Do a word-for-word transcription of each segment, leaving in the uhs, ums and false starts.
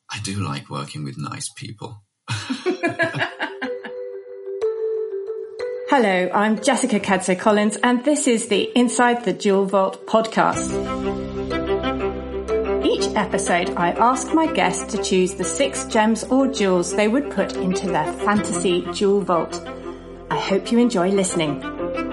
I do like working with nice people. Hello, I'm Jessica Cadso-Collins, and this is the Inside the Jewel Vault podcast. Each episode, I ask my guests to choose the six gems or jewels they would put into their fantasy jewel vault. I hope you enjoy listening.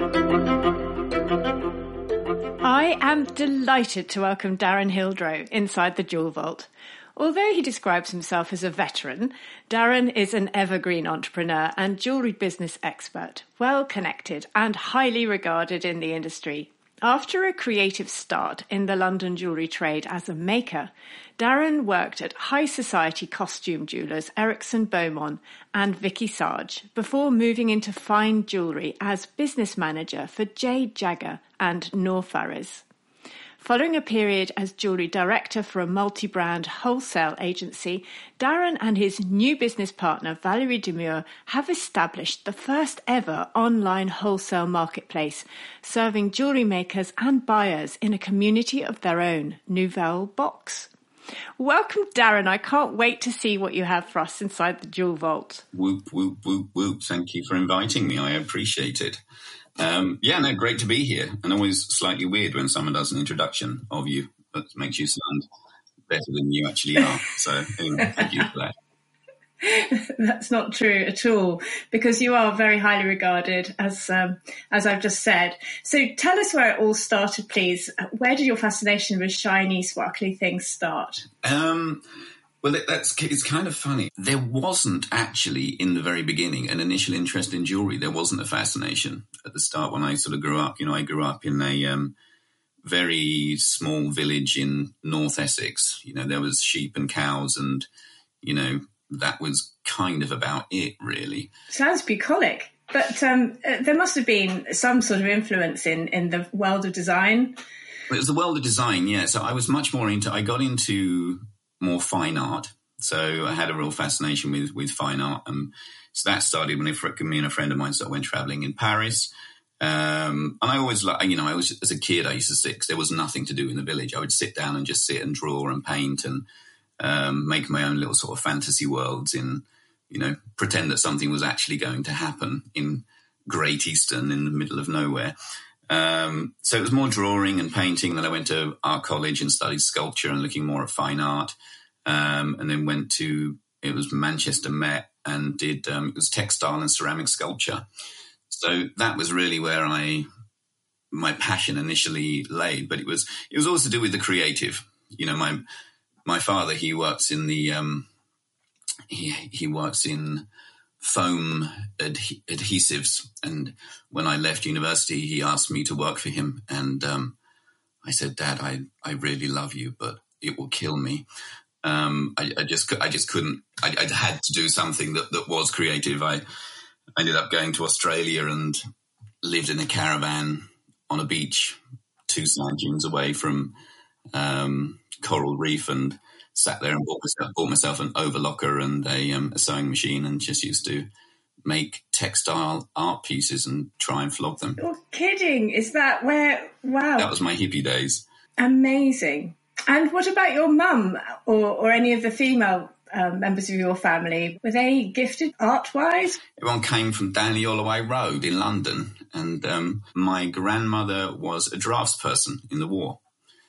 I am delighted to welcome Darren Hildrow inside the Jewel Vault. Although he describes himself as a veteran, Darren is an evergreen entrepreneur and jewellery business expert, well connected and highly regarded in the industry. After a creative start in the London jewellery trade as a maker, Darren worked at high society costume jewellers Ericsson Beaumont and Vicky Sarge before moving into fine jewellery as business manager for Jade Jagger and Noor Faris. Following a period as jewellery director for a multi-brand wholesale agency, Darren and his new business partner, Valerie Demure, have established the first ever online wholesale marketplace, serving jewellery makers and buyers in a community of their own, Nouvelle Box. Welcome, Darren. I can't wait to see what you have for us inside the Jewel Vault. Whoop, whoop, whoop, whoop. Thank you for inviting me. I appreciate it. Um, yeah, no, great to be here. And always slightly weird when someone does an introduction of you, but makes you sound better than you actually are. So anyway, thank you for that. That's not true at all, because you are very highly regarded, as um, as I've just said. So tell us where it all started, please. Where did your fascination with shiny, sparkly things start? Um, well, that's it's kind of funny. There wasn't actually, in the very beginning, an initial interest in jewellery. There wasn't a fascination at the start when I sort of grew up. You know, I grew up in a um, very small village in North Essex. You know, there was sheep and cows and, you know, that was kind of about it, really. Sounds bucolic. But um, there must have been some sort of influence in, in the world of design. Well, it was the world of design, yeah. So I was much more into, I got into more fine art. So I had a real fascination with, with fine art. Um, so that started when a, me and a friend of mine started went traveling in Paris. Um, and I always, like, you know, I was, as a kid, I used to sit, 'cause there was nothing to do in the village. I would sit down and just sit and draw and paint and um, make my own little sort of fantasy worlds in, you know, pretend that something was actually going to happen in Great Eastern in the middle of nowhere. Um, so it was more drawing and painting. Then I went to art college and studied sculpture and looking more at fine art. Um, and then went to, it was Manchester Met and did, um, it was textile and ceramic sculpture. So that was really where I, my passion initially laid, but it was, it was also to do with the creative. You know, my, my father, he works in the, um, he, he works in foam adhe- adhesives. And when I left university, he asked me to work for him. And, um, I said, Dad, I, I really love you, but it will kill me. Um, I, I just, I just couldn't, I, I had to do something that, that was creative. I ended up going to Australia and lived in a caravan on a beach, two sand dunes away from, um, Coral Reef, and sat there and bought myself, bought myself an overlocker and a, um, a sewing machine, and just used to make textile art pieces and try and flog them. You're kidding. Is that where, wow. That was my hippie days. Amazing. And what about your mum or, or any of the female um, members of your family? Were they gifted art-wise? Everyone came from down the Holloway Road in London, and um, my grandmother was a draftsperson in the war.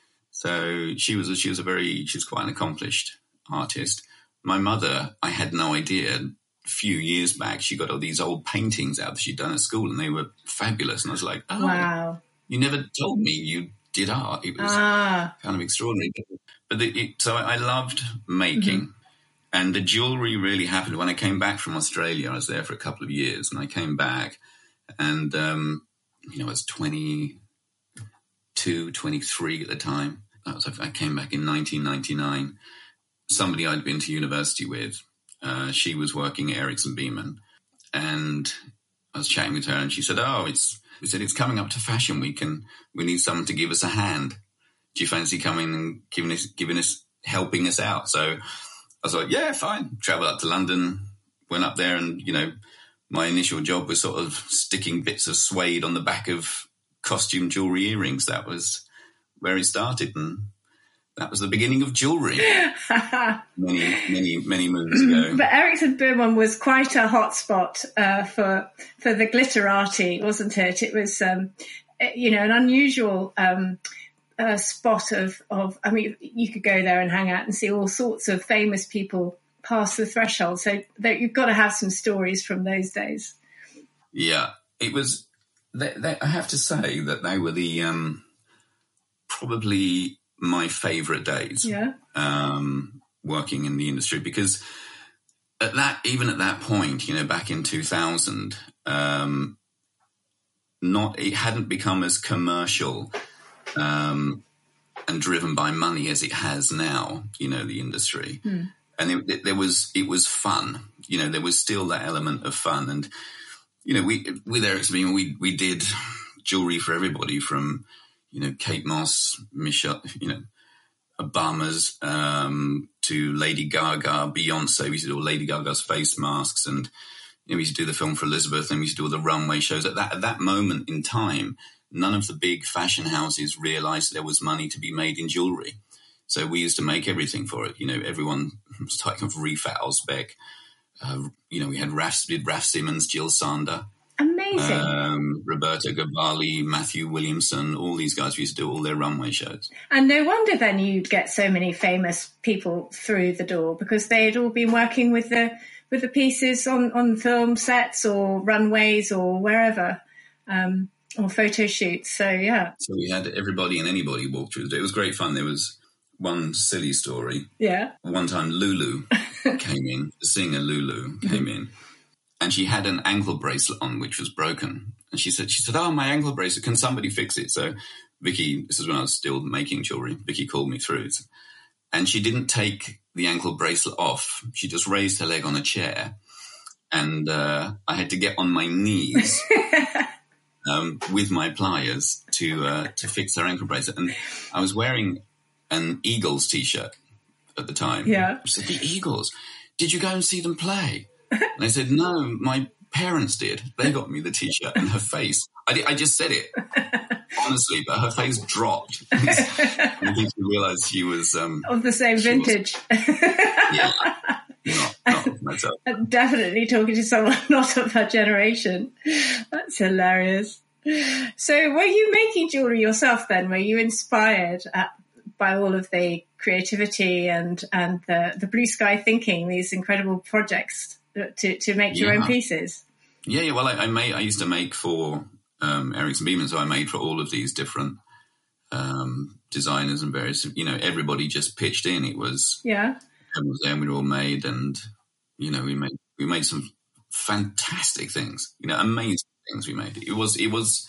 So she was a, she was a very she was quite an accomplished artist. My mother, I had no idea. A few years back, she got all these old paintings out that she'd done at school, and they were fabulous. And I was like, "Oh, wow! You never told me you did art." It was ah. kind of extraordinary. But the, it, so I loved making, mm-hmm. and the jewellery really happened when I came back from Australia. I was there for a couple of years, and I came back, and um, you know, I was twenty-two, twenty-three at the time. I, was, I came back in nineteen ninety-nine. Somebody I'd been to university with, uh, she was working at Ericsson Beaumont, and I was chatting with her, and she said, "Oh, it's." We said, "It's coming up to Fashion Week and we need someone to give us a hand. Do you fancy coming and giving us, giving us, helping us out?" So I was like, yeah, fine. Travel up to London, went up there, and, you know, my initial job was sort of sticking bits of suede on the back of costume jewellery earrings. That was where it started. And that was the beginning of jewellery many, many, many moons ago. But Eriksson Bouwman was quite a hotspot uh, for for the glitterati, wasn't it? It was, um, you know, an unusual um, uh, spot of, of, I mean, you could go there and hang out and see all sorts of famous people pass the threshold. So that you've got to have some stories from those days. Yeah, it was, they, they, I have to say that they were the, um, probably my favourite days. Yeah. Um, working in the industry, because at that, even at that point, you know, back in two thousand, um, not, it hadn't become as commercial, um, and driven by money as it has now, you know, the industry. Mm. And it, it, there was, it was fun, you know, there was still that element of fun. And, you know, we, with Eriksson, we, we did jewelry for everybody from, you know, Kate Moss, Michelle, you know, Obama's, um, to Lady Gaga, Beyonce. We used to do all Lady Gaga's face masks, and, you know, we used to do the film for Elizabeth, and we used to do all the runway shows. At that, at that moment in time, none of the big fashion houses realized there was money to be made in jewelry. So we used to make everything for it. You know, everyone was talking of Reefat Ozbek. Uh, you know, we had Raf, did Raf Simons, Jill Sander. Amazing. Um, Roberta Gavali, Matthew Williamson, all these guys used to do all their runway shows. And no wonder then you'd get so many famous people through the door, because they'd all been working with the with the pieces on, on film sets or runways or wherever, um, or photo shoots. So, yeah. So we had everybody and anybody walk through the door. It was great fun. There was one silly story. Yeah. One time Lulu came in, the singer Lulu came in. And she had an ankle bracelet on, which was broken. And she said, she said, oh, my ankle bracelet, can somebody fix it? So Vicky, this is when I was still making jewelry, Vicky called me through. And she didn't take the ankle bracelet off. She just raised her leg on a chair. And uh, I had to get on my knees um, with my pliers to uh, to fix her ankle bracelet. And I was wearing an Eagles T-shirt at the time. Yeah. I said, the Eagles, did you go and see them play? And I said, no, my parents did. They got me the T-shirt, and her face, I, did, I just said it, honestly, but her face dropped. I think she realised she was... Um, of the same vintage. Was, yeah, not, not of myself. Definitely talking to someone not of her generation. That's hilarious. So were you making jewellery yourself then? Were you inspired at, by all of the creativity and, and the, the blue sky thinking, these incredible projects to, to make your yeah. own pieces? Yeah, yeah. Well, I, I made. I used to make for um, Eriksson Bouwman, so I made for all of these different um, designers and various. You know, everybody just pitched in. It was yeah. It was there. We were all made, and you know, we made we made some fantastic things. You know, amazing things we made. It was it was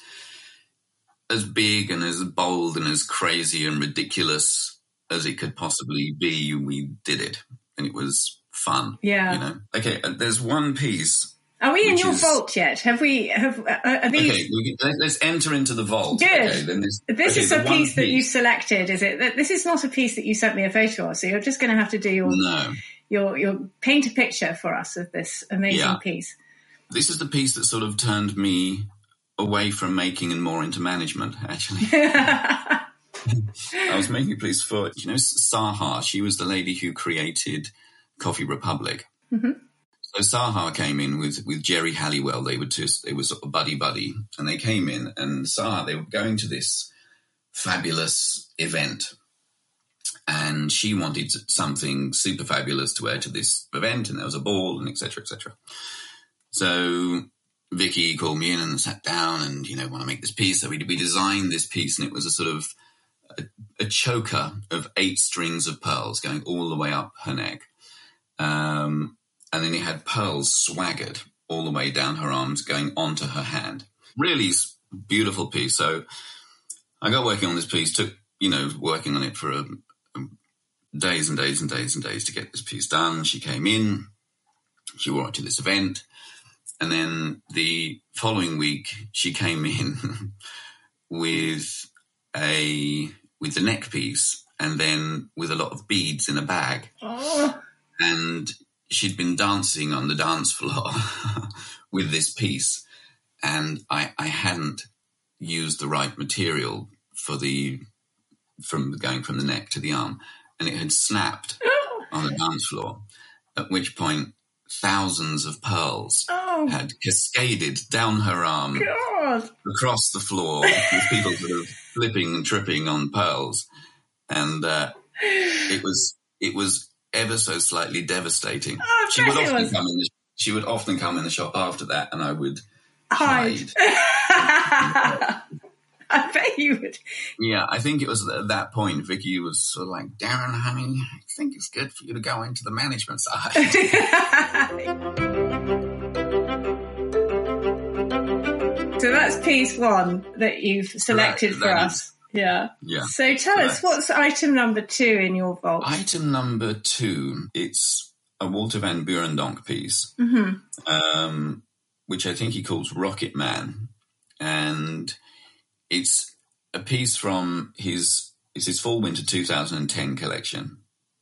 as big and as bold and as crazy and ridiculous as it could possibly be. We did it, and it was fun. Yeah. You know. Okay. There's one piece. Are we in your is, vault yet? Have we? Have uh, are these? Okay. We, let's enter into the vault. Good. Okay, then this this okay, is a piece, piece that you selected. Is it? This is not a piece that you sent me a photo of. So you're just going to have to do your no. your your paint a picture for us of this amazing yeah. piece. This is the piece that sort of turned me away from making and more into management. Actually. I was making a piece for, you know, Saha. She was the lady who created Coffee Republic. Mm-hmm. So Saha came in with, with Jerry Halliwell. They were just, they were sort of buddy buddy, and they came in, and Saha, they were going to this fabulous event, and she wanted something super fabulous to wear to this event, and there was a ball, and et cetera, et cetera. So Vicky called me in and sat down, and, you know, want to make this piece. So we, we designed this piece, and it was a sort of a, a choker of eight strings of pearls going all the way up her neck. Um, and then it had pearls swaggered all the way down her arms, going onto her hand. Really beautiful piece. So I got working on this piece, took, you know, working on it for a, a days and days and days and days to get this piece done. She came in, she wore it to this event. And then the following week, she came in with a, with the neck piece, and then with a lot of beads in a bag. Oh. And she'd been dancing on the dance floor with this piece, and I, I hadn't used the right material for the from going from the neck to the arm, and it had snapped on the dance floor, at which point thousands of pearls oh. had cascaded down her arm, God. across the floor, with people sort of flipping and tripping on pearls. And uh, it was it was ever so slightly devastating. Oh, she would often was... come in the, she would often come in the shop after that, and I would hide. hide. I bet you would. Yeah, I think it was at that point Vicky was sort of like, Darren, honey, I think it's good for you to go into the management side. So that's piece one that you've selected Correct, for that us. Is, yeah. Yeah. So tell Correct. us, what's item number two in your vault? Item number two, it's a Walter van Burendonk piece, mm-hmm. um, which I think he calls Rocket Man. And it's a piece from his it's his fall winter two thousand ten collection,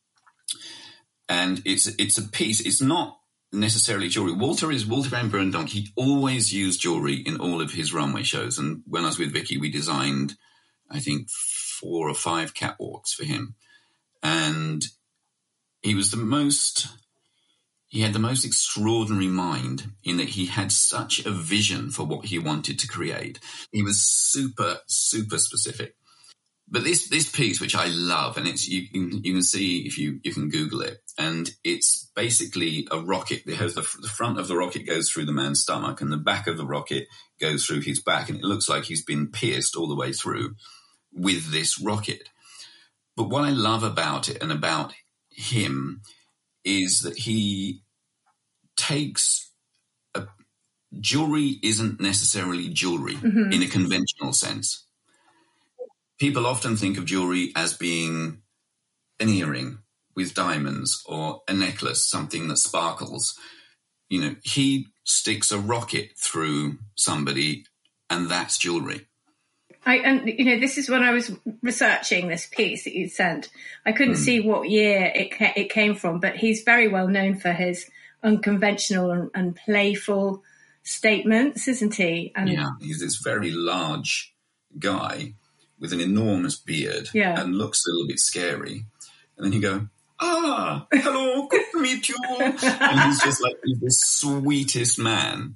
and it's it's a piece. It's not necessarily jewelry. Walter is Walter van Burendonk. He always used jewelry in all of his runway shows. And when I was with Vicky, we designed, I think, four or five catwalks for him, and he was the most. He had the most extraordinary mind in that he had such a vision for what he wanted to create. He was super, super specific. But this this piece, which I love, and it's you can you can see if you you can Google it, and it's basically a rocket. It has the, the front of the rocket goes through the man's stomach, and the back of the rocket goes through his back, and it looks like he's been pierced all the way through with this rocket. But what I love about it and about him is that he takes a, jewelry isn't necessarily jewelry mm-hmm. in a conventional sense. People often think of jewelry as being an earring with diamonds or a necklace, something that sparkles. You know, he sticks a rocket through somebody, and that's jewelry. I, and, you know, this is when I was researching this piece that you sent. I couldn't mm. see what year it it came from, but he's very well known for his unconventional and, and playful statements, isn't he? And yeah, he's this very large guy with an enormous beard yeah. and looks a little bit scary. And then you go, ah, hello, good to meet you. And he's just like, he's the sweetest man.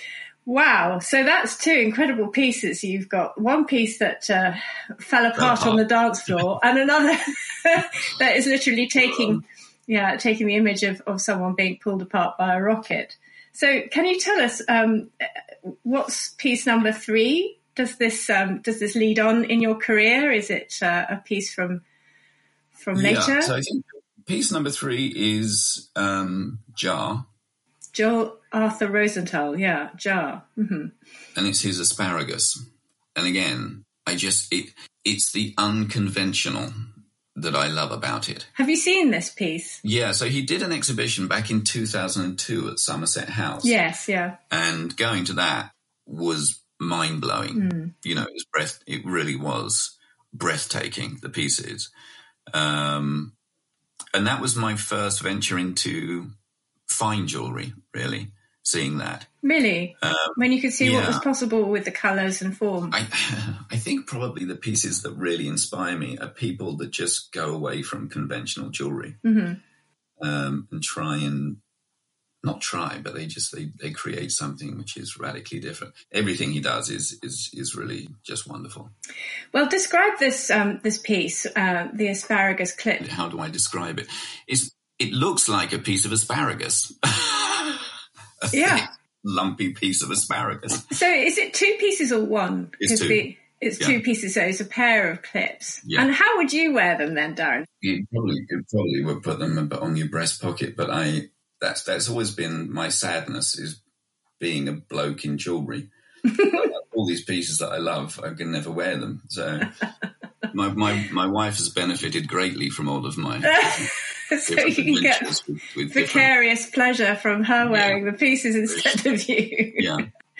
Wow. So that's two incredible pieces. You've got one piece that uh, fell apart on the dance floor and another that is literally taking, yeah, taking the image of, of someone being pulled apart by a rocket. So can you tell us um, what's piece number three? Does this um, does this lead on in your career? Is it uh, a piece from from later? Yeah, so I think piece number three is um, Jar. Joel Arthur Rosenthal, yeah, Jar. Mm-hmm. And it's his asparagus. And again, I just, it it's the unconventional that I love about it. Have you seen this piece? Yeah, so he did an exhibition back in two thousand two at Somerset House. Yes, yeah. And going to that was mind-blowing. Mm. You know, it was breath, it really was breathtaking, the pieces. Um, and that was my first venture into fine jewellery, really, seeing that. Really? Um, when you could see yeah. what was possible with the colours and form? I, I think probably the pieces that really inspire me are people that just go away from conventional jewellery mm-hmm. um, and try and, not try, but they just, they, they create something which is radically different. Everything he does is is is really just wonderful. Well, describe this um, this piece, uh, the asparagus clip. How do I describe it? It's, it looks like a piece of asparagus. a yeah. thick, lumpy piece of asparagus. So is it two pieces or one? It's two. The, it's yeah. two pieces, so it's a pair of clips. Yeah. And how would you wear them then, Darren? You probably, you probably would put them on your breast pocket, but I that's that's always been my sadness, is being a bloke in jewellery. All these pieces that I love, I can never wear them. So my my, my wife has benefited greatly from all of my so you can get with, with vicarious different... pleasure from her wearing yeah. the pieces instead of you. Yeah.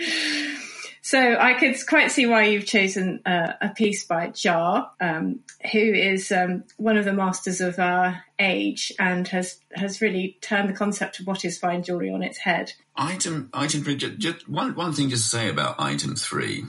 So I could quite see why you've chosen uh, a piece by Jar, um, who is um, one of the masters of our age and has has really turned the concept of what is fine jewellery on its head. Item item three. Just, just one one thing just to say about item three,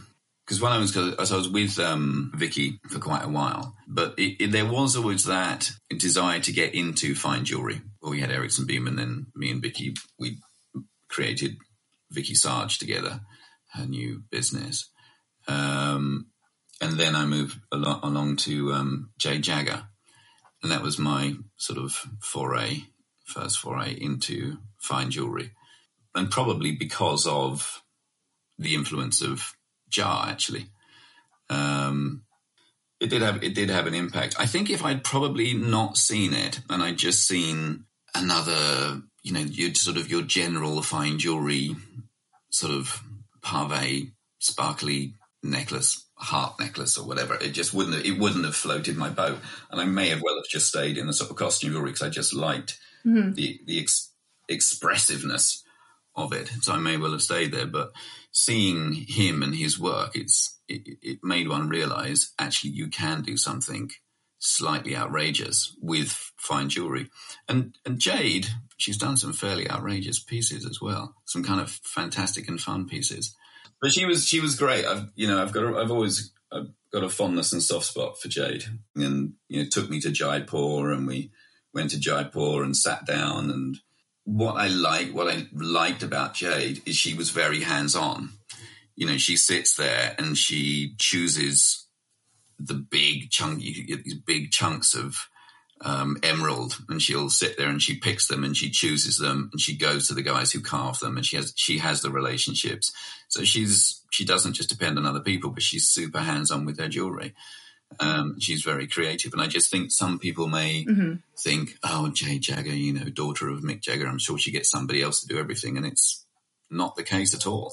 because when I was, cause I was with um, Vicky for quite a while, but it, it, there was always that desire to get into fine jewellery. Well, we had Ericsson Beam, and then me and Vicky, we created Vicky Sarge together, her new business. Um, and then I moved al- along to um, Jade Jagger, and that was my sort of foray, first foray into fine jewellery. And probably because of the influence of Jar, actually. Um, it did have it did have an impact. I think if I'd probably not seen it and I'd just seen another, you know, your sort of your general fine jewelry sort of pavé, sparkly necklace, heart necklace or whatever, it just wouldn't have, it wouldn't have floated my boat. And I may have well have just stayed in the sort of costume jewelry because I just liked mm-hmm. the the ex- expressiveness of it. So I may well have stayed there, but seeing him and his work, it's it, it made one realize actually you can do something slightly outrageous with fine jewelry. And and Jade, she's done some fairly outrageous pieces as well, some kind of fantastic and fun pieces. But she was she was great. I've you know I've got a, I've always I've got a fondness and soft spot for Jade, and you know took me to Jaipur, and we went to Jaipur and sat down. And what I like what I liked about Jade is she was very hands on. You know, she sits there and she chooses the big chunk, you get these big chunks of um, emerald, and she'll sit there and she picks them and she chooses them and she goes to the guys who carve them, and she has she has the relationships. So she's she doesn't just depend on other people, but she's super hands on with her jewelry. Um, she's very creative, and I just think some people may mm-hmm. think, oh, Jade Jagger, you know, daughter of Mick Jagger, I'm sure she gets somebody else to do everything, and it's not the case at all.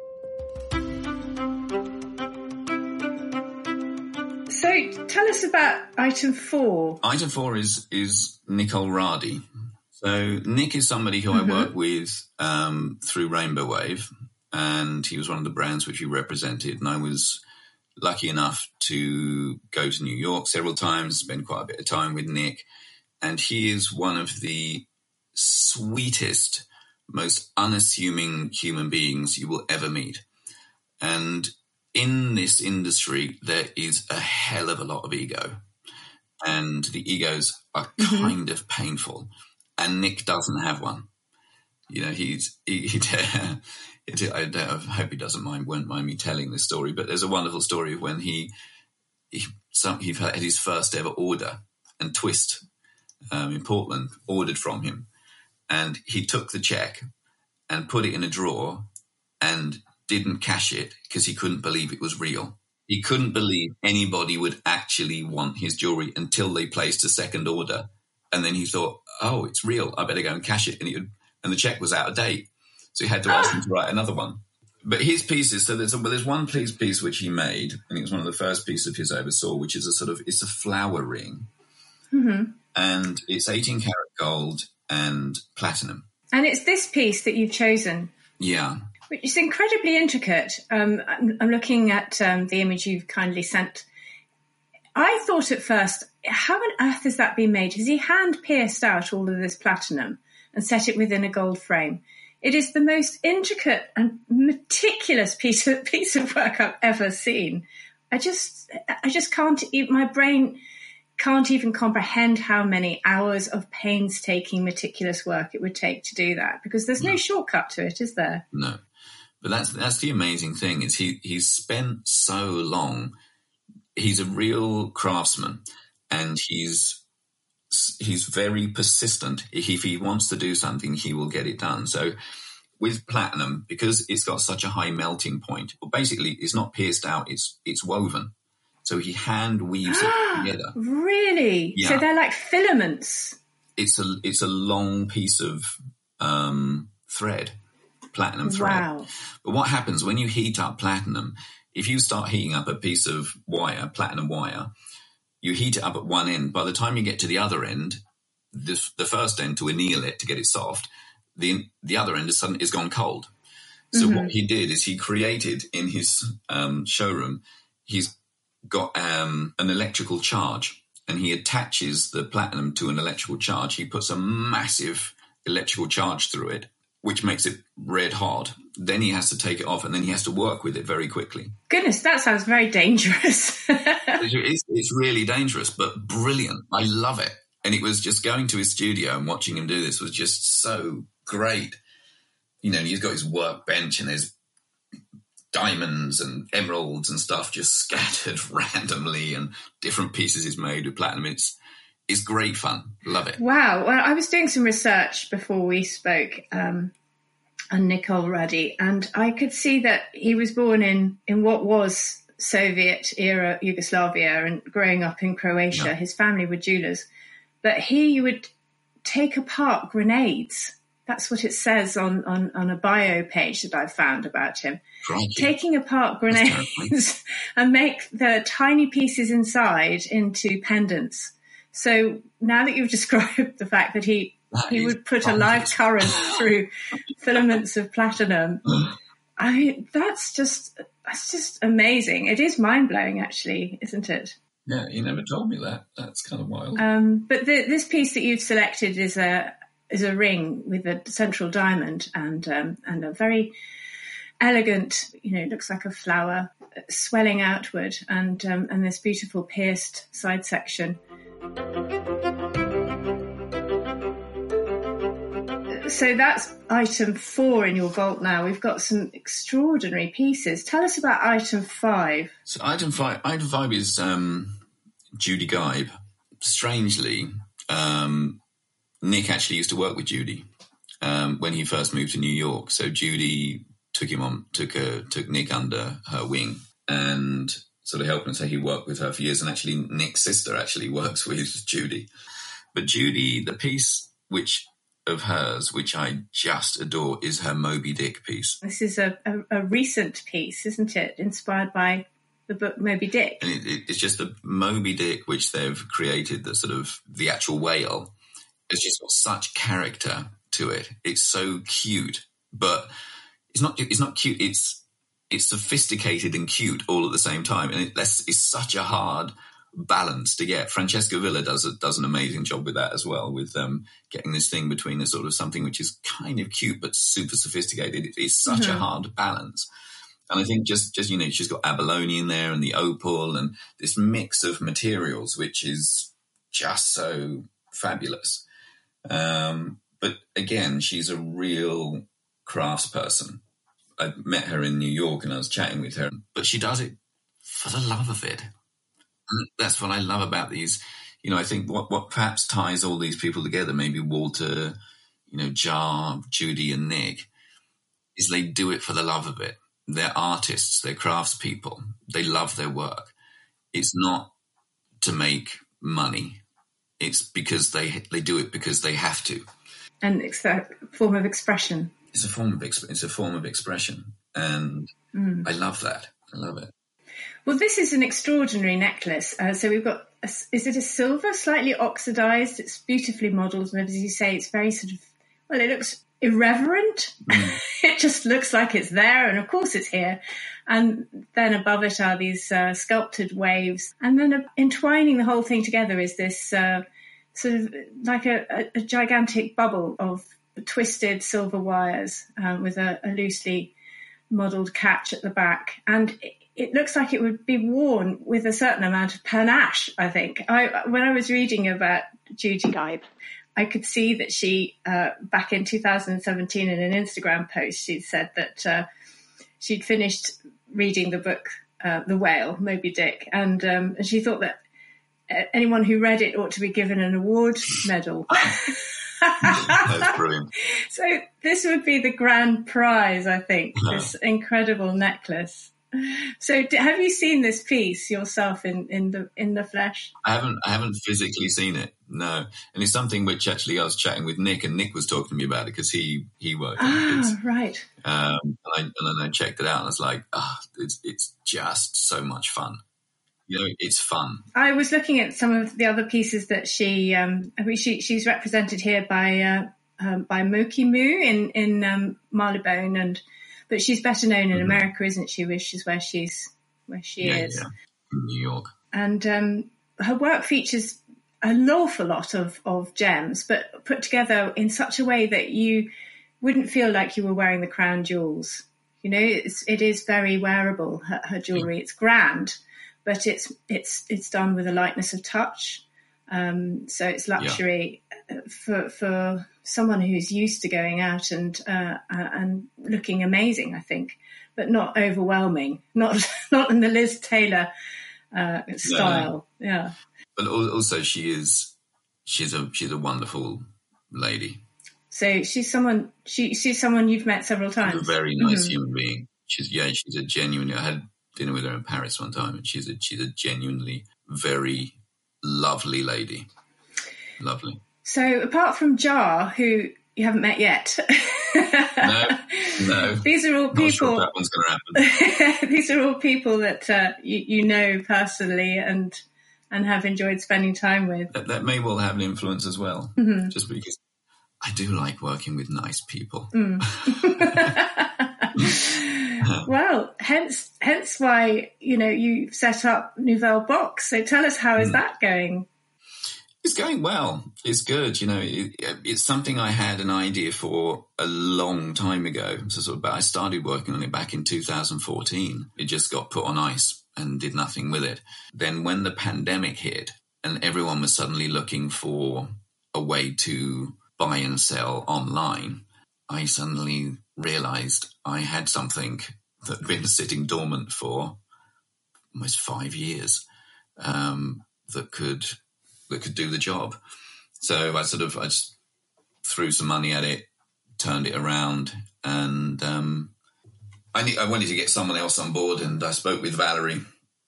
So tell us about item four. Item four is is Nicole Radi. So Nick is somebody who mm-hmm. I work with um, through Rainbow Wave, and he was one of the brands which we represented, and I was lucky enough to go to New York several times, spend quite a bit of time with Nick, and he is one of the sweetest, most unassuming human beings you will ever meet. And in this industry, there is a hell of a lot of ego, and the egos are mm-hmm. kind of painful, and Nick doesn't have one. You know, he's he, he it, I, I hope he doesn't mind, won't mind me telling this story, but there's a wonderful story of when he he, some, he had his first ever order, and Twist um, in Portland ordered from him, and he took the check and put it in a drawer and didn't cash it because he couldn't believe it was real. He couldn't believe anybody would actually want his jewelry until they placed a second order, and then he thought, oh, it's real, I better go and cash it, and, he would, and the check was out of date. So he had to ask him to write another one. But his pieces, so there's a, well, there's one piece, piece which he made, and it was one of the first pieces of his I ever saw, which is a sort of, it's a flower ring. Mm-hmm. And it's eighteen karat gold and platinum. And it's this piece that you've chosen. Yeah. Which is incredibly intricate. Um, I'm, I'm looking at um, the image you've kindly sent. I thought at first, how on earth has that been made? Has he hand pierced out all of this platinum and set it within a gold frame? It is the most intricate and meticulous piece of piece of work I've ever seen. I just, I just can't. My brain can't even comprehend how many hours of painstaking, meticulous work it would take to do that. Because there's no, no shortcut to it, is there? No, but that's that's the amazing thing. Is he he's spent so long. He's a real craftsman, and he's. He's very persistent. If he wants to do something, he will get it done. So with platinum, because it's got such a high melting point, well, basically it's not pierced out, it's it's woven. So he hand weaves it together. Really? Yeah. So they're like filaments. It's a it's a long piece of um, thread, platinum thread. Wow. But what happens when you heat up platinum, if you start heating up a piece of wire, platinum wire, you heat it up at one end. By the time you get to the other end, the, the first end to anneal it, to get it soft, the the other end is, suddenly, is gone cold. So mm-hmm. what he did is he created in his um, showroom, he's got um, an electrical charge, and he attaches the platinum to an electrical charge. He puts a massive electrical charge through it, which makes it red hot. Then he has to take it off, and then he has to work with it very quickly. Goodness, that sounds very dangerous. it's, it's really dangerous, but brilliant. I love it. And it was just going to his studio and watching him do this was just so great. You know, he's got his workbench and there's diamonds and emeralds and stuff just scattered randomly, and different pieces he's made with platinum. It's it's great fun. Love it. Wow. Well, I was doing some research before we spoke um, on Nicole Ruddy, and I could see that he was born in, in what was Soviet-era Yugoslavia and growing up in Croatia. Yeah. His family were jewelers. But he would take apart grenades. That's what it says on, on, on a bio page that I've found about him. Crikey. Taking apart grenades and make the tiny pieces inside into pendants. So now that you've described the fact that he that he would put a live current through filaments of platinum, I mean, that's just that's just amazing. It is mind blowing, actually, isn't it? Yeah, you never told me that. That's kind of wild. Um, but the, this piece that you've selected is a is a ring with a central diamond and um, and a very elegant, you know, it looks like a flower swelling outward, and um, and this beautiful pierced side section. So that's item four in your vault now. We've got some extraordinary pieces. Tell us about item five. So item five, item five is um, Judy Geib. Strangely, um, Nick actually used to work with Judy um, when he first moved to New York. So Judy took him on, took a, took Nick under her wing and sort of helped him. So he worked with her for years. And actually, Nick's sister actually works with Judy. But Judy, the piece which of hers, which I just adore, is her Moby Dick piece. This is a, a, a recent piece, isn't it? Inspired by the book Moby Dick. And it, it, it's just the Moby Dick, which they've created, the sort of the actual whale, it's just got such character to it. It's so cute, but it's not. It's not cute. It's it's sophisticated and cute all at the same time, and it, that's it's such a hard balance to get. Francesca Villa does a, does an amazing job with that as well, with um, getting this thing between a sort of something which is kind of cute but super sophisticated. It, it's such mm-hmm. a hard balance. And I think just, just, you know, she's got abalone in there and the opal and this mix of materials, which is just so fabulous. Um, but again, she's a real craftsperson. I met her in New York and I was chatting with her, but she does it for the love of it. And that's what I love about these. You know, I think what, what perhaps ties all these people together, maybe Walter, you know, Jar, Judy and Nick, is they do it for the love of it. They're artists, they're craftspeople, they love their work. It's not to make money. It's because they they do it because they have to. And it's a form of expression. It's a form of exp- it's a form of expression, and mm. I love that. I love it. Well, this is an extraordinary necklace. Uh, so we've got, a, is it a silver, slightly oxidized? It's beautifully modelled, and as you say, it's very sort of, well, it looks irreverent. Mm. It just looks like it's there, and of course it's here. And then above it are these uh, sculpted waves, and then uh, entwining the whole thing together is this uh, sort of like a, a, a gigantic bubble of twisted silver wires uh, with a, a loosely modelled catch at the back, and it, it looks like it would be worn with a certain amount of panache, I think. I, when I was reading about Judy Geib, I could see that she, uh, back in two thousand seventeen in an Instagram post, she'd said that uh, she'd finished reading the book, uh, The Whale, Moby Dick, and, um, and she thought that anyone who read it ought to be given an award medal. That's brilliant. So this would be the grand prize, I think, yeah. This incredible necklace. So have you seen this piece yourself in, in the in the flesh? I haven't I haven't physically seen it, no. And it's something which actually I was chatting with Nick, and Nick was talking to me about it because he, he worked on ah, it. Ah, right. Um, and, I, and then I checked it out and I was like, ah, oh, it's, it's just so much fun. You know, it's fun. I was looking at some of the other pieces that she, um, I mean, she she's represented here by uh, um, by Moki Moo in in um, Marylebone, and but she's better known in mm-hmm. America, isn't she? Which is where she's where she yeah, is. Yeah, in New York. And um, her work features an awful lot of of gems, but put together in such a way that you wouldn't feel like you were wearing the crown jewels. You know, it's, it is very wearable, her, her jewellery. It's grand, but it's it's it's done with a lightness of touch. Um, so it's luxury yeah. for for someone who's used to going out and uh, uh, and looking amazing, I think, but not overwhelming, not not in the Liz Taylor uh, style. No. Yeah, but also she is she's a she's a wonderful lady. So she's someone she she's someone you've met several times. She's a very nice mm-hmm. human being. She's yeah, she's a genuine. I had dinner with her in Paris one time, and she's a she's a genuinely very lovely lady. Lovely. So apart from Jar, who you haven't met yet, no, no, these are all people. Not sure if that one's going to happen. These are all people that uh, you, you know personally and and have enjoyed spending time with. That, that may well have an influence as well, mm-hmm. just because. I do like working with nice people. Mm. Well, hence hence why, you know, you set up Nouvelle Box. So tell us, how is mm. that going? It's going well. It's good. You know, it, it's something I had an idea for a long time ago. So sort of, I started working on it back in two thousand fourteen. It just got put on ice and did nothing with it. Then when the pandemic hit and everyone was suddenly looking for a way to buy and sell online, I suddenly realized I had something that had been sitting dormant for almost five years um, that could that could do the job. So I sort of I just threw some money at it, turned it around, and um, I need, I wanted to get someone else on board, and I spoke with Valerie,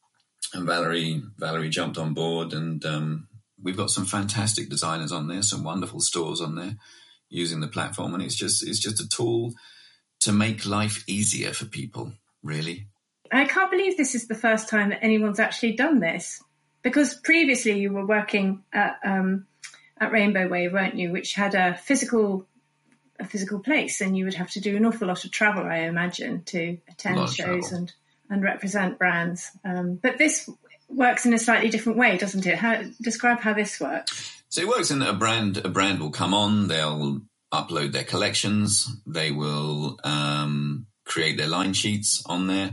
and Valerie Valerie jumped on board, and um, we've got some fantastic designers on there, some wonderful stores on there using the platform. And it's just it's just a tool to make life easier for people, really. I can't believe this is the first time that anyone's actually done this, because previously you were working at, um, at Rainbow Wave, weren't you, which had a physical a physical place, and you would have to do an awful lot of travel, I imagine, to attend shows and, and represent brands. Um, but this works in a slightly different way, doesn't it? How, describe how this works. So it works in that a brand, a brand will come on, they'll upload their collections, they will um, create their line sheets on there,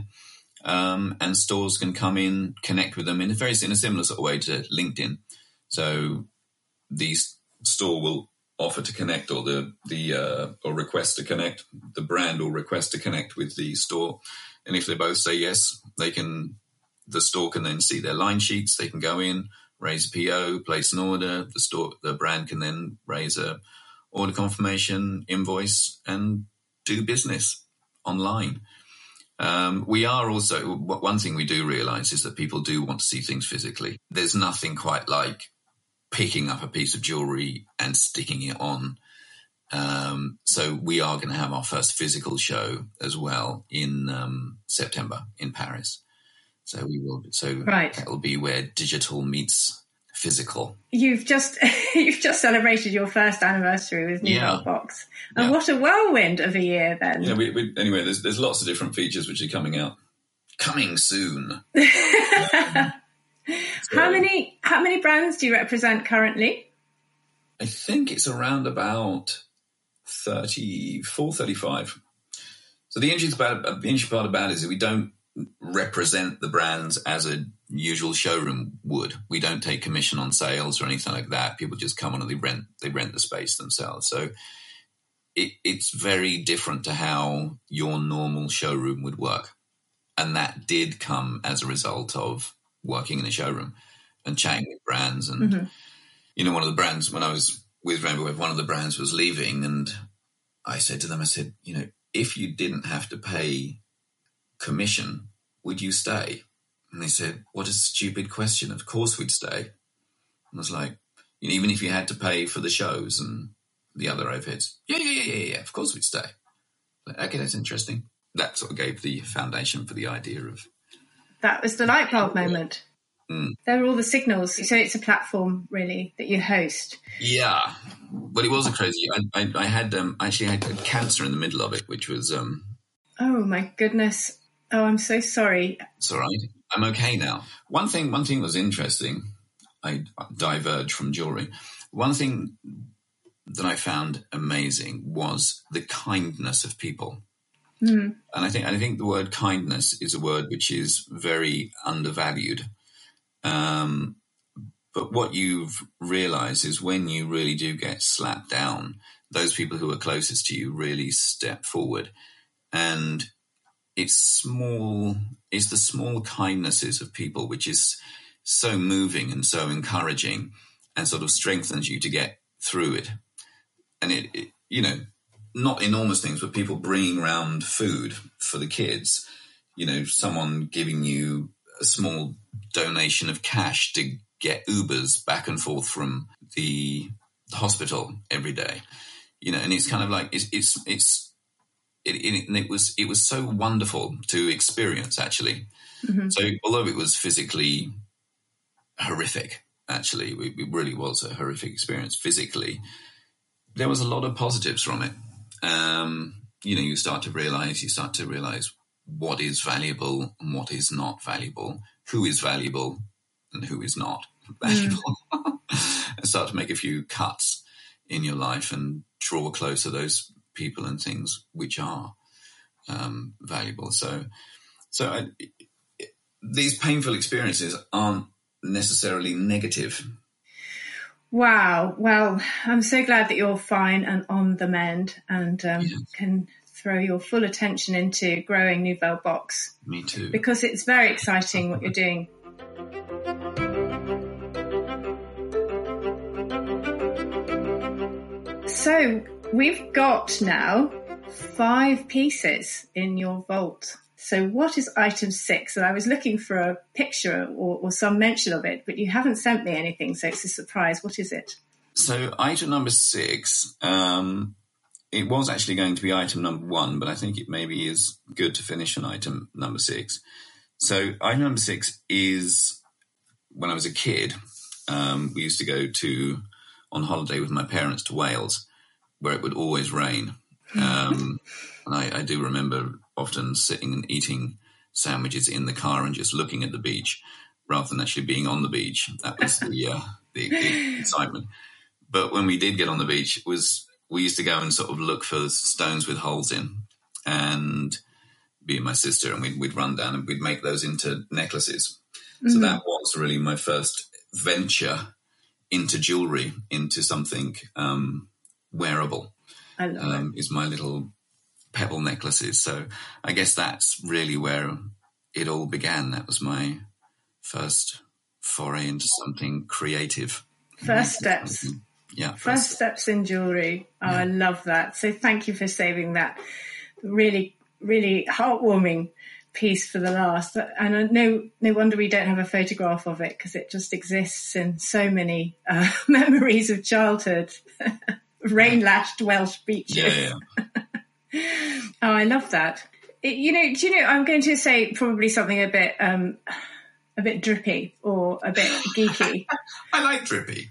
um, and stores can come in, connect with them in a very in a similar sort of way to LinkedIn. So the store will offer to connect, or the the uh, or request to connect. The brand will request to connect with the store, and if they both say yes, they can. The store can then see their line sheets. They can go in, raise a P O, place an order. The store, the brand can then raise a order confirmation, invoice, and do business online. Um, we are also, one thing we do realize is that people do want to see things physically. There's nothing quite like picking up a piece of jewelry and sticking it on. Um, so we are going to have our first physical show as well in um, September in Paris. So we will. So right. That will be where digital meets physical. You've just you've just celebrated your first anniversary with Nouvelle yeah. Box, and yeah. what a whirlwind of a year! Then, yeah. We, we, anyway, there's there's lots of different features which are coming out, coming soon. um, so, how many how many brands do you represent currently? I think it's around about thirty-four, thirty-five. So the interesting part, the interesting part about it is that we don't represent the brands as a usual showroom would. We don't take commission on sales or anything like that. People just come on and they rent they rent the space themselves. So it, it's very different to how your normal showroom would work. And that did come as a result of working in a showroom and chatting with brands. And, mm-hmm. you know, one of the brands, when I was with Rainbow Wave, one of the brands was leaving, and I said to them, I said, you know, if you didn't have to pay commission, would you stay? And they said, what a stupid question. Of course we'd stay. And I was like, you know, even if you had to pay for the shows and the other overheads, yeah, yeah, yeah, yeah, yeah, of course we'd stay. Like, okay, that's interesting. That sort of gave the foundation for the idea of... That was the light bulb moment. Mm. There were all the signals. So it's a platform, really, that you host. Yeah. But it wasn't crazy. I, I, I had um, I actually had cancer in the middle of it, which was... Um, oh, my goodness. Oh, I'm so sorry. It's all right. I'm okay now. One thing, one thing was interesting. I diverged from jewelry. One thing that I found amazing was the kindness of people. Mm. And I think I think the word kindness is a word which is very undervalued. Um, but what you've realized is when you really do get slapped down, those people who are closest to you really step forward. And it's small, it's the small kindnesses of people which is so moving and so encouraging and sort of strengthens you to get through it. And it, it you know, not enormous things, but people bringing around food for the kids, you know, someone giving you a small donation of cash to get Ubers back and forth from the hospital every day, you know, and it's kind of like, it's, it's, it's, it, it, and it was, it was so wonderful to experience actually. Mm-hmm. So although it was physically horrific, actually, it, it really was a horrific experience physically, there was a lot of positives from it. Um, you know, you start to realize, you start to realize what is valuable and what is not valuable, who is valuable and who is not valuable, mm. and start to make a few cuts in your life and draw closer those people and things which are um, valuable. So, so I, these painful experiences aren't necessarily negative. Wow. Well, I'm so glad that you're fine and on the mend and um, yes. can throw your full attention into growing Nouvelle Box. Me too. Because it's very exciting what you're doing. So we've got now five pieces in your vault. So what is item six? And I was looking for a picture or, or some mention of it, but you haven't sent me anything, so it's a surprise. What is it? So item number six, um, it was actually going to be item number one, but I think it maybe is good to finish on item number six. So item number six is when I was a kid, um, we used to go to on holiday with my parents to Wales, where it would always rain. Um, and I, I do remember often sitting and eating sandwiches in the car and just looking at the beach rather than actually being on the beach. That was the, uh, the, the excitement. But when we did get on the beach, it was we used to go and sort of look for stones with holes in, and me and my sister, and we'd, we'd run down and we'd make those into necklaces. Mm-hmm. So that was really my first venture into jewelry, into something um, wearable. I love um, it. Is my little pebble necklaces. So I guess that's really where it all began. That was my first foray into something creative. First steps. Something. Yeah. First, first steps in jewelry. Oh, yeah. I love that. So thank you for saving that really, really heartwarming piece for the last. And no, no wonder we don't have a photograph of it, because it just exists in so many uh, memories of childhood. Rain-lashed Welsh beaches. Yeah, yeah. Oh, I love that. It, you know, do you know, I'm going to say probably something a bit, um, a bit drippy or a bit geeky. I like drippy.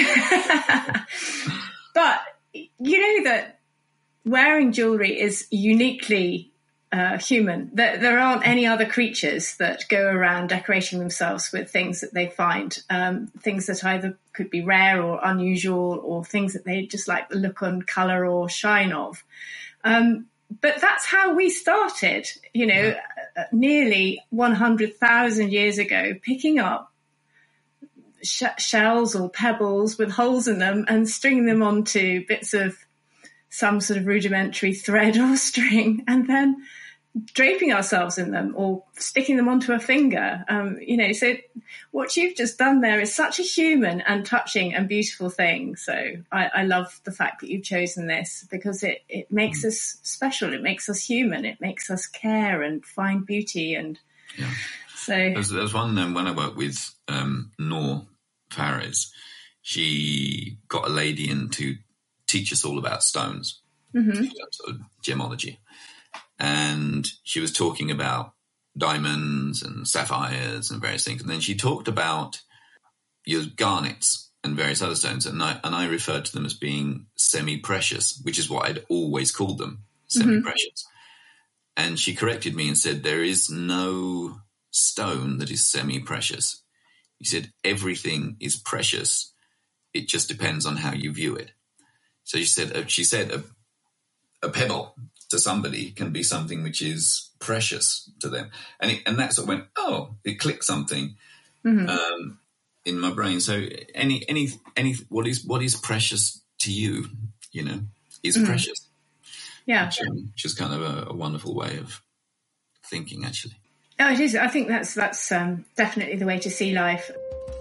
But you know that wearing jewelry is uniquely uh, human. There, there aren't any other creatures that go around decorating themselves with things that they find, um, things that either could be rare or unusual, or things that they just like the look and colour or shine of. Um, but that's how we started, you know, yeah. nearly one hundred thousand years ago, picking up sh- shells or pebbles with holes in them and stringing them onto bits of some sort of rudimentary thread or string, and then draping ourselves in them or sticking them onto a finger. Um, you know, so what you've just done there is such a human and touching and beautiful thing. So I, I love the fact that you've chosen this, because it, it makes us special. It makes us human. It makes us care and find beauty. And yeah. so there's, there's one um, when I worked with um, Noor Fares, she got a lady in to teach us all about stones, mm-hmm. sort of gemology. And she was talking about diamonds and sapphires and various things. And then she talked about your garnets and various other stones. And I, and I referred to them as being semi-precious, which is what I'd always called them, semi-precious. Mm-hmm. And she corrected me and said, there is no stone that is semi-precious. He said, everything is precious. It just depends on how you view it. So she said, uh, she said a, a pebble to somebody can be something which is precious to them. And it, and that sort of went, oh, it clicked something mm-hmm. um, in my brain. So any, any, any, what is, what is precious to you, you know, is mm-hmm. precious. Yeah. Which, um, which is kind of a, a wonderful way of thinking, actually. Oh, it is. I think that's, that's um, definitely the way to see life.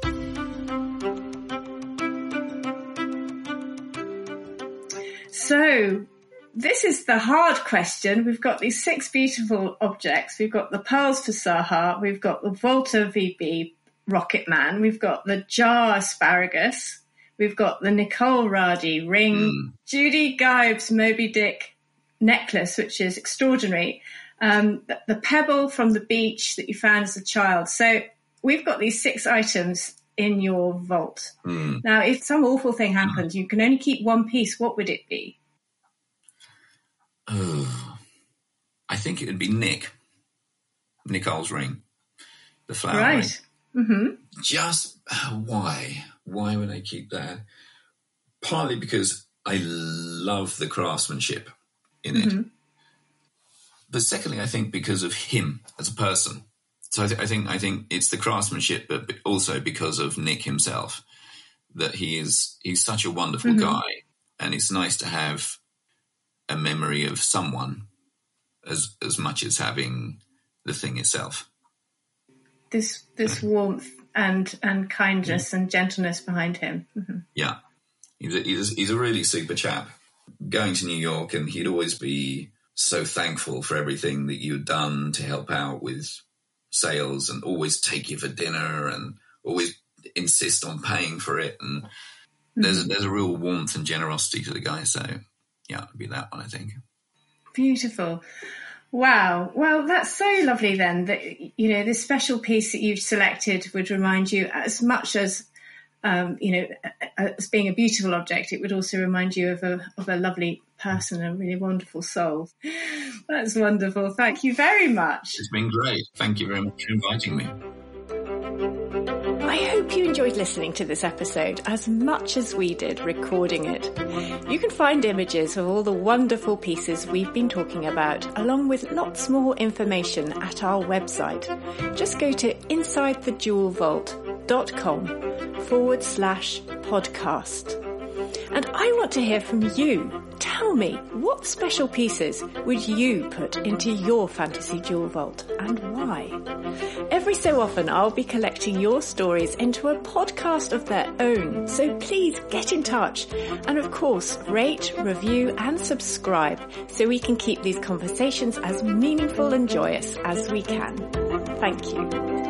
So this is the hard question. We've got these six beautiful objects. We've got the pearls for Saha. We've got the Volta V B Rocket Man. We've got the jar asparagus. We've got the Nicole Radi ring. Mm. Judy Geib's Moby Dick necklace, which is extraordinary. Um, the, the pebble from the beach that you found as a child. So we've got these six items in your vault. Mm. Now, if some awful thing happened, you can only keep one piece. What would it be? Oh, I think it would be Nick, Nicole's ring, the flower right. ring. Mm-hmm. Just uh, why? Why would I keep that? Partly because I love the craftsmanship in mm-hmm. it. But secondly, I think because of him as a person. So I, th- I think I think it's the craftsmanship, but also because of Nick himself, that he is he's such a wonderful mm-hmm. guy, and it's nice to have a memory of someone as as much as having the thing itself. This this yeah. warmth and and kindness yeah. and gentleness behind him. Mm-hmm. Yeah, he's a, he's, he's a really super chap. Going to New York, and he'd always be so thankful for everything that you'd done to help out with sales, and always take you for dinner, and always insist on paying for it. And mm-hmm. there's a, there's a real warmth and generosity to the guy. So. Yeah, it'd be that one, I think. Beautiful. Wow. Well, that's so lovely then that, you know, this special piece that you've selected would remind you as much as, um, you know, as being a beautiful object, it would also remind you of a of a lovely person, a really wonderful soul. That's wonderful. Thank you very much. It's been great. Thank you very much for inviting me. I hope you enjoyed listening to this episode as much as we did recording it. You can find images of all the wonderful pieces we've been talking about, along with lots more information at our website. Just go to insidethejewelvault.com forward slash podcast. And I want to hear from you. Tell me, what special pieces would you put into your fantasy jewel vault, and why? Every so often I'll be collecting your stories into a podcast of their own, so please get in touch. And of course, rate, review and subscribe so we can keep these conversations as meaningful and joyous as we can. Thank you.